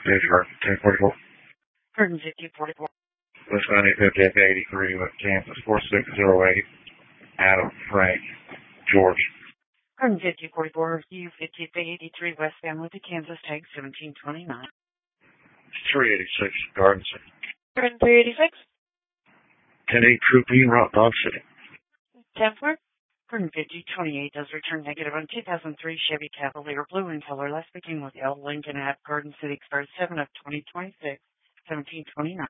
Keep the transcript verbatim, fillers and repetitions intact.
Pittsburgh, ten forty-four. one fifty forty-four. West ninety fifty F eighty-three with Kansas four six zero eight. Adam, Frank, George. one fifty forty-four, U fifty eighty-three West Family to Kansas, tag seventeen twenty-nine. three eighty-six, Garden City. three eighty-six. ten eight, Troop E, Rock Dog City. ten four. one fifty twenty-eight does return negative on two thousand three Chevy Cavalier blue in color. Last speaking with L. Lincoln at Garden City, expired seven of twenty twenty-six, seventeen twenty-nine.